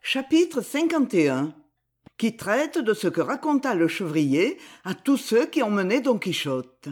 Chapitre 51 qui traite de ce que raconta le chevrier à tous ceux qui ont mené Don Quichotte.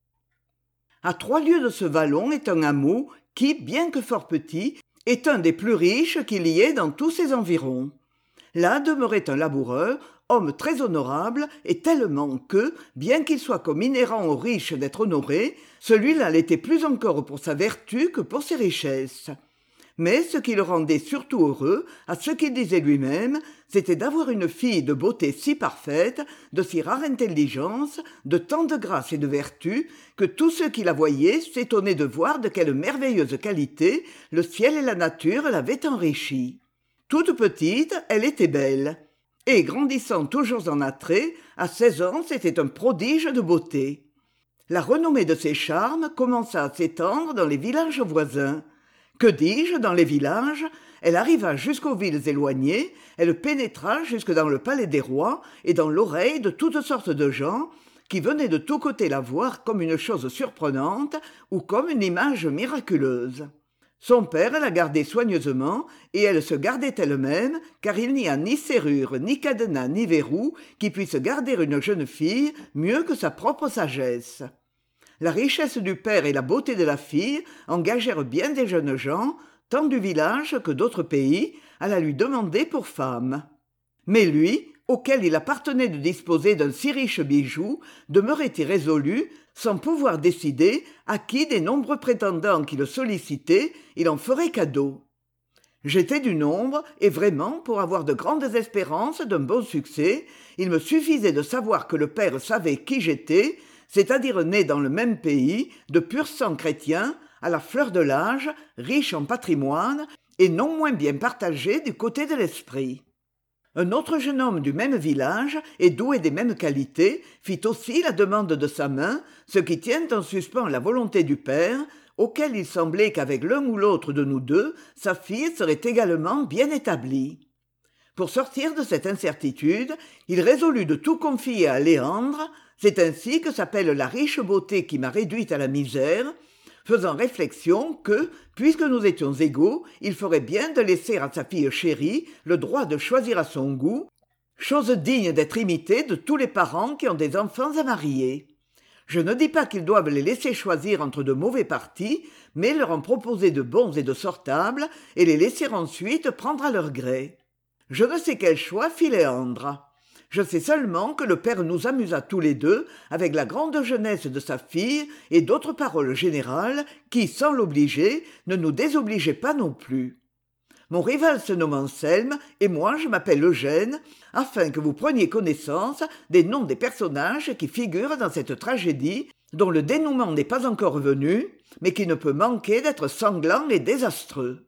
À 3 lieues de ce vallon est un hameau qui, bien que fort petit, est un des plus riches qu'il y ait dans tous ses environs. Là demeurait un laboureur, homme très honorable, et tellement que, bien qu'il soit comme inhérent aux riches d'être honoré, celui-là l'était plus encore pour sa vertu que pour ses richesses. Mais ce qui le rendait surtout heureux, à ce qu'il disait lui-même, c'était d'avoir une fille de beauté si parfaite, de si rare intelligence, de tant de grâce et de vertu, que tous ceux qui la voyaient s'étonnaient de voir de quelle merveilleuse qualité le ciel et la nature l'avaient enrichie. Toute petite, elle était belle, et grandissant toujours en attrait, à 16 ans c'était un prodige de beauté. La renommée de ses charmes commença à s'étendre dans les villages voisins. Que dis-je, dans les villages, elle arriva jusqu'aux villes éloignées, elle pénétra jusque dans le palais des rois et dans l'oreille de toutes sortes de gens qui venaient de tous côtés la voir comme une chose surprenante ou comme une image miraculeuse. Son père la gardait soigneusement et elle se gardait elle-même, car il n'y a ni serrure, ni cadenas, ni verrou qui puisse garder une jeune fille mieux que sa propre sagesse. La richesse du père et la beauté de la fille engagèrent bien des jeunes gens, tant du village que d'autres pays, à la lui demander pour femme. Mais lui, auquel il appartenait de disposer d'un si riche bijou, demeurait irrésolu, sans pouvoir décider à qui des nombreux prétendants qui le sollicitaient il en ferait cadeau. J'étais du nombre, et vraiment, pour avoir de grandes espérances d'un bon succès, il me suffisait de savoir que le père savait qui j'étais, c'est-à-dire né dans le même pays, de pur sang chrétien, à la fleur de l'âge, riche en patrimoine, et non moins bien partagé du côté de l'esprit. Un autre jeune homme du même village, et doué des mêmes qualités, fit aussi la demande de sa main, ce qui tient en suspens la volonté du père, auquel il semblait qu'avec l'un ou l'autre de nous deux, sa fille serait également bien établie. Pour sortir de cette incertitude, il résolut de tout confier à Léandre. C'est ainsi que s'appelle la riche beauté qui m'a réduite à la misère, faisant réflexion que, puisque nous étions égaux, il ferait bien de laisser à sa fille chérie le droit de choisir à son goût, chose digne d'être imitée de tous les parents qui ont des enfants à marier. Je ne dis pas qu'ils doivent les laisser choisir entre de mauvais partis, mais leur en proposer de bons et de sortables, et les laisser ensuite prendre à leur gré. Je ne sais quel choix fit Léandre. Je sais seulement que le père nous amusa tous les deux avec la grande jeunesse de sa fille et d'autres paroles générales qui, sans l'obliger, ne nous désobligeaient pas non plus. Mon rival se nomme Anselme et moi je m'appelle Eugène, afin que vous preniez connaissance des noms des personnages qui figurent dans cette tragédie dont le dénouement n'est pas encore venu, mais qui ne peut manquer d'être sanglant et désastreux.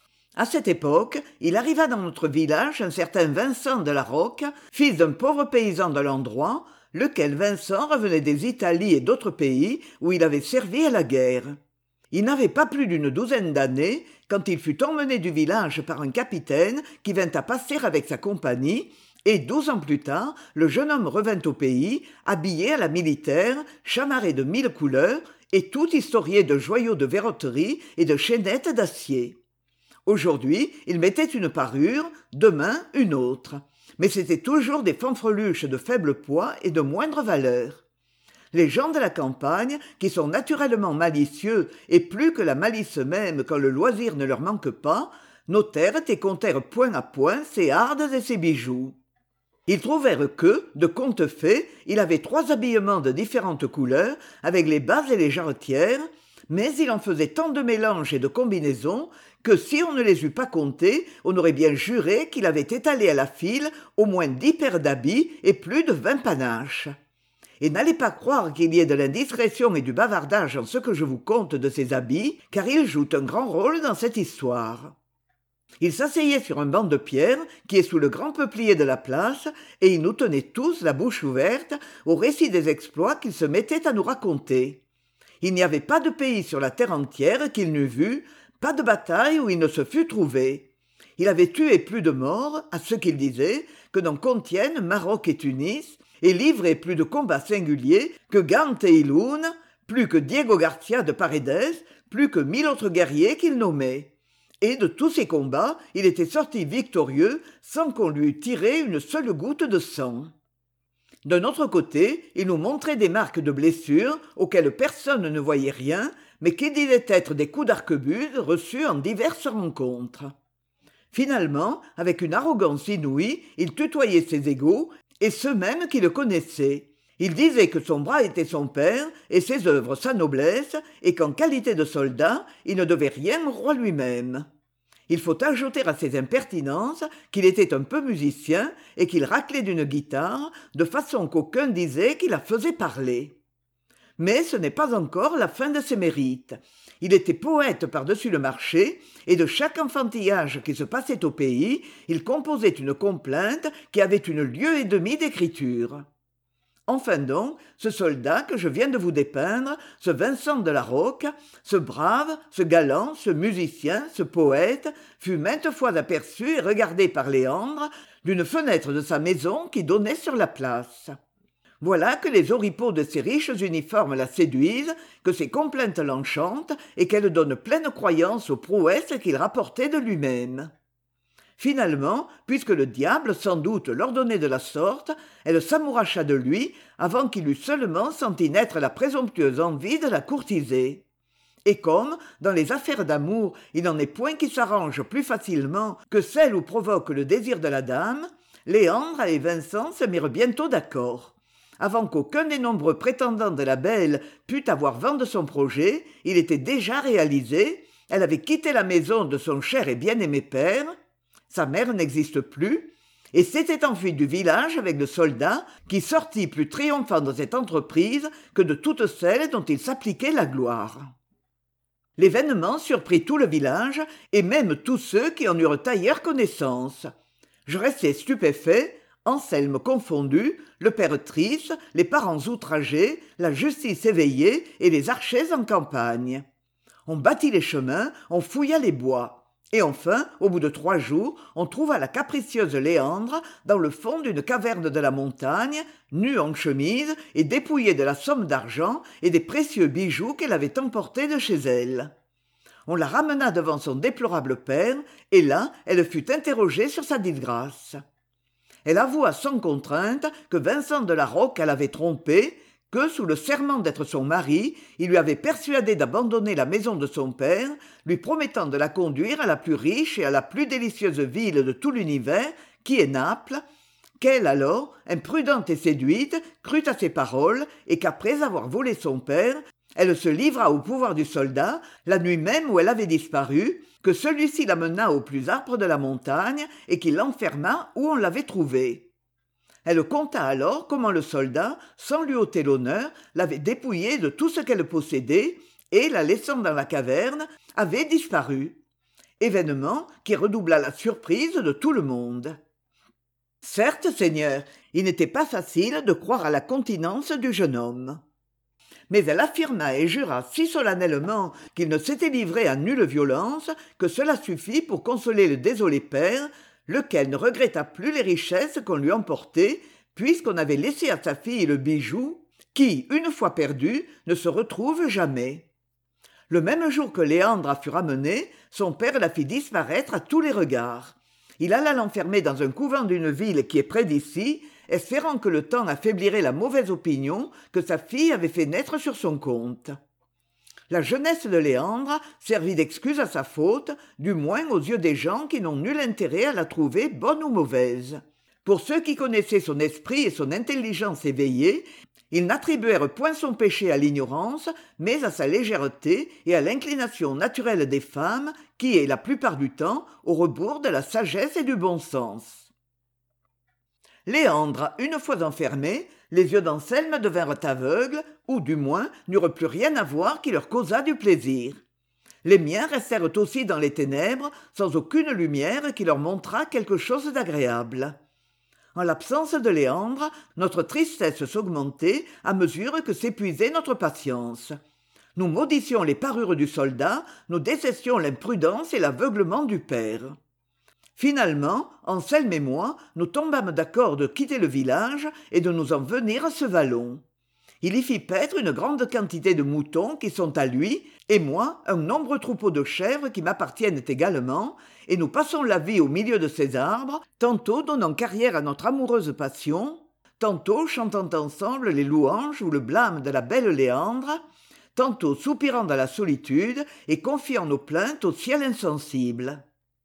À cette époque, il arriva dans notre village un certain Vincent de la Roque, fils d'un pauvre paysan de l'endroit, lequel Vincent revenait des Italies et d'autres pays où il avait servi à la guerre. Il n'avait pas plus d'une douzaine d'années quand il fut emmené du village par un capitaine qui vint à passer avec sa compagnie, et 12 ans plus tard, le jeune homme revint au pays, habillé à la militaire, chamarré de 1000 couleurs, et tout historié de joyaux de verroterie et de chaînettes d'acier. Aujourd'hui, il mettait une parure, demain une autre. Mais c'étaient toujours des fanfreluches de faible poids et de moindre valeur. Les gens de la campagne, qui sont naturellement malicieux et plus que la malice même quand le loisir ne leur manque pas, notèrent et comptèrent point à point ses hardes et ses bijoux. Ils trouvèrent que, de compte fait, il avait 3 habillements de différentes couleurs, avec les bas et les jarretières, mais il en faisait tant de mélanges et de combinaisons que si on ne les eût pas comptés, on aurait bien juré qu'il avait étalé à la file au moins 10 paires d'habits et plus de 20 panaches. Et n'allez pas croire qu'il y ait de l'indiscrétion et du bavardage en ce que je vous conte de ces habits, car ils jouent un grand rôle dans cette histoire. Il s'asseyait sur un banc de pierre qui est sous le grand peuplier de la place, et il nous tenait tous la bouche ouverte au récit des exploits qu'il se mettait à nous raconter. Il n'y avait pas de pays sur la terre entière qu'il n'eût vu, pas de bataille où il ne se fût trouvé. Il avait tué plus de morts, à ce qu'il disait, que n'en contiennent Maroc et Tunis, et livré plus de combats singuliers que Gant et Ilhoun, plus que Diego Garcia de Paredes, plus que 1000 autres guerriers qu'il nommait. et de tous ces combats il était sorti victorieux sans qu'on lui eût tiré une seule goutte de sang. D'un autre côté, il nous montrait des marques de blessures auxquelles personne ne voyait rien, mais qui disaient être des coups d'arquebuse reçus en diverses rencontres. Finalement, avec une arrogance inouïe, il tutoyait ses égaux, et ceux mêmes qui le connaissaient. Il disait que son bras était son père, et ses œuvres sa noblesse, et qu'en qualité de soldat, il ne devait rien au roi lui-même. Il faut ajouter à ces impertinences qu'il était un peu musicien et qu'il raclait d'une guitare, de façon qu'aucun disait qu'il la faisait parler. Mais ce n'est pas encore la fin de ses mérites. Il était poète par-dessus le marché, et de chaque enfantillage qui se passait au pays, il composait une complainte qui avait une lieue et demie d'écriture. Enfin donc, ce soldat que je viens de vous dépeindre, ce Vincent de la Rocque, ce brave, ce galant, ce musicien, ce poète, fut maintes fois aperçu et regardé par Léandre d'une fenêtre de sa maison qui donnait sur la place. Voilà que les oripeaux de ses riches uniformes la séduisent, que ses complaintes l'enchantent et qu'elle donne pleine croyance aux prouesses qu'il rapportait de lui-même. Finalement, puisque le diable sans doute l'ordonnait de la sorte, elle s'amouracha de lui avant qu'il eût seulement senti naître la présomptueuse envie de la courtiser. Et comme, dans les affaires d'amour, il n'en est point qui s'arrange plus facilement que celles où provoque le désir de la dame, Léandre et Vincent se mirent bientôt d'accord. Avant qu'aucun des nombreux prétendants de la belle pût avoir vent de son projet, il était déjà réalisé, elle avait quitté la maison de son cher et bien-aimé père, sa mère n'existe plus, et s'était enfuie du village avec le soldat qui sortit plus triomphant de cette entreprise que de toutes celles dont il s'appliquait la gloire. L'événement surprit tout le village, et même tous ceux qui en eurent ailleurs connaissance. Je restai stupéfait, Anselme confondu, le père triste, les parents outragés, la justice éveillée et les archers en campagne. On battit les chemins, on fouilla les bois. Et enfin, au bout de 3 jours, on trouva la capricieuse Léandre dans le fond d'une caverne de la montagne, nue en chemise et dépouillée de la somme d'argent et des précieux bijoux qu'elle avait emportés de chez elle. On la ramena devant son déplorable père, et là, elle fut interrogée sur sa disgrâce. Elle avoua sans contrainte que Vincent de la Rocque l'avait trompée, que, sous le serment d'être son mari, il lui avait persuadé d'abandonner la maison de son père, lui promettant de la conduire à la plus riche et à la plus délicieuse ville de tout l'univers, qui est Naples, qu'elle alors, imprudente et séduite, crut à ses paroles, et qu'après avoir volé son père, elle se livra au pouvoir du soldat, la nuit même où elle avait disparu, que celui-ci l'amena au plus âpre de la montagne, et qu'il l'enferma où on l'avait trouvée. Elle conta alors comment le soldat, sans lui ôter l'honneur, l'avait dépouillée de tout ce qu'elle possédait et, la laissant dans la caverne, avait disparu. Événement qui redoubla la surprise de tout le monde. Certes, Seigneur, il n'était pas facile de croire à la continence du jeune homme. Mais elle affirma et jura si solennellement qu'il ne s'était livré à nulle violence que cela suffit pour consoler le désolé père, lequel ne regretta plus les richesses qu'on lui emportait, puisqu'on avait laissé à sa fille le bijou, qui, une fois perdu, ne se retrouve jamais. Le même jour que Léandre fut ramené, son père la fit disparaître à tous les regards. Il alla l'enfermer dans un couvent d'une ville qui est près d'ici, espérant que le temps affaiblirait la mauvaise opinion que sa fille avait fait naître sur son compte. La jeunesse de Léandre servit d'excuse à sa faute, du moins aux yeux des gens qui n'ont nul intérêt à la trouver bonne ou mauvaise. Pour ceux qui connaissaient son esprit et son intelligence éveillée, ils n'attribuèrent point son péché à l'ignorance, mais à sa légèreté et à l'inclination naturelle des femmes, qui est, la plupart du temps, au rebours de la sagesse et du bon sens. Léandre, une fois enfermé, les yeux d'Anselme devinrent aveugles, ou du moins n'eurent plus rien à voir qui leur causât du plaisir. Les miens restèrent aussi dans les ténèbres, sans aucune lumière qui leur montrât quelque chose d'agréable. En l'absence de Léandre, notre tristesse s'augmentait à mesure que s'épuisait notre patience. Nous maudissions les parures du soldat, nous détestions l'imprudence et l'aveuglement du père. Finalement, Anselme et moi, nous tombâmes d'accord de quitter le village et de nous en venir à ce vallon. Il y fit paître une grande quantité de moutons qui sont à lui, et moi un nombreux troupeau de chèvres qui m'appartiennent également, et nous passons la vie au milieu de ces arbres, tantôt donnant carrière à notre amoureuse passion, tantôt chantant ensemble les louanges ou le blâme de la belle Léandre, tantôt soupirant dans la solitude et confiant nos plaintes au ciel insensible.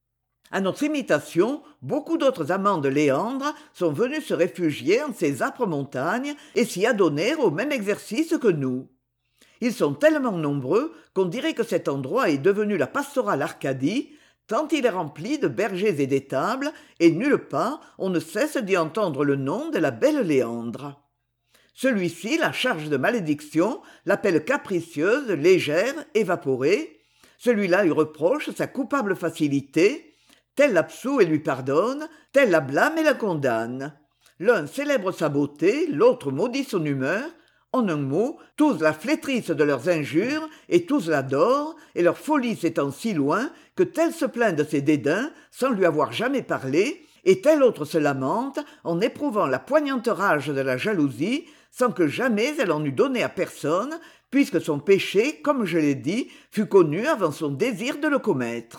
À notre imitation, beaucoup d'autres amants de Léandre sont venus se réfugier en ces âpres montagnes et s'y adonner au même exercice que nous. Ils sont tellement nombreux qu'on dirait que cet endroit est devenu la pastorale Arcadie, tant il est rempli de bergers et d'étables, et nulle part on ne cesse d'y entendre le nom de la belle Léandre. Celui-ci la charge de malédiction, l'appelle capricieuse, légère, évaporée. Celui-là lui reproche sa coupable facilité. Tel l'absout et lui pardonne, tel la blâme et la condamne. L'un célèbre sa beauté, l'autre maudit son humeur. En un mot, tous la flétrissent de leurs injures, et tous l'adorent, et leur folie s'étend si loin que tel se plaint de ses dédains, sans lui avoir jamais parlé, et tel autre se lamente, en éprouvant la poignante rage de la jalousie, sans que jamais elle en eût donné à personne, puisque son péché, comme je l'ai dit, fut connu avant son désir de le commettre.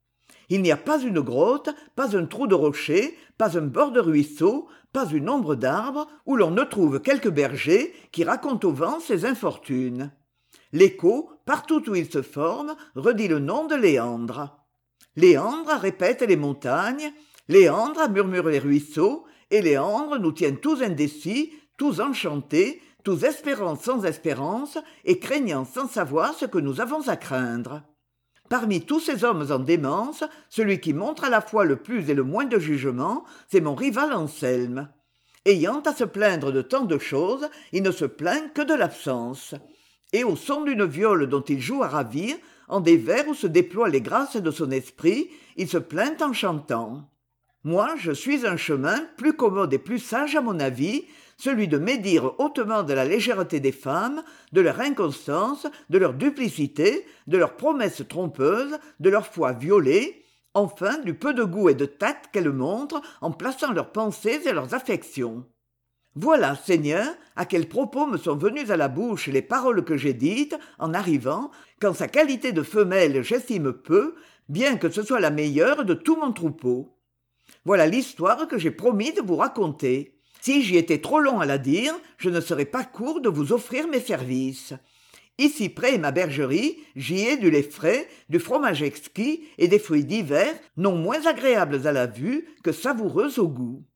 Il n'y a pas une grotte, pas un trou de rocher, pas un bord de ruisseau, pas une ombre d'arbre, où l'on ne trouve quelque berger qui raconte au vent ses infortunes. L'écho, partout où il se forme, redit le nom de Léandre. Léandre répète les montagnes, Léandre murmure les ruisseaux, et Léandre nous tient tous indécis, tous enchantés, tous espérant sans espérance, et craignant sans savoir ce que nous avons à craindre. Parmi tous ces hommes en démence, celui qui montre à la fois le plus et le moins de jugement, c'est mon rival Anselme. Ayant à se plaindre de tant de choses, il ne se plaint que de l'absence. Et au son d'une viole dont il joue à ravir, en des vers où se déploient les grâces de son esprit, il se plaint en chantant. Moi, je suis un chemin plus commode et plus sage à mon avis, celui de médire hautement de la légèreté des femmes, de leur inconstance, de leur duplicité, de leurs promesses trompeuses, de leur foi violée, enfin du peu de goût et de tact qu'elles montrent en plaçant leurs pensées et leurs affections. Voilà, Seigneur, à quel propos me sont venues à la bouche les paroles que j'ai dites en arrivant, qu'en sa qualité de femelle j'estime peu, bien que ce soit la meilleure de tout mon troupeau. Voilà l'histoire que j'ai promis de vous raconter. Si j'y étais trop long à la dire, je ne serais pas court de vous offrir mes services. Ici près est ma bergerie, j'y ai du lait frais, du fromage exquis et des fruits divers, non moins agréables à la vue que savoureux au goût.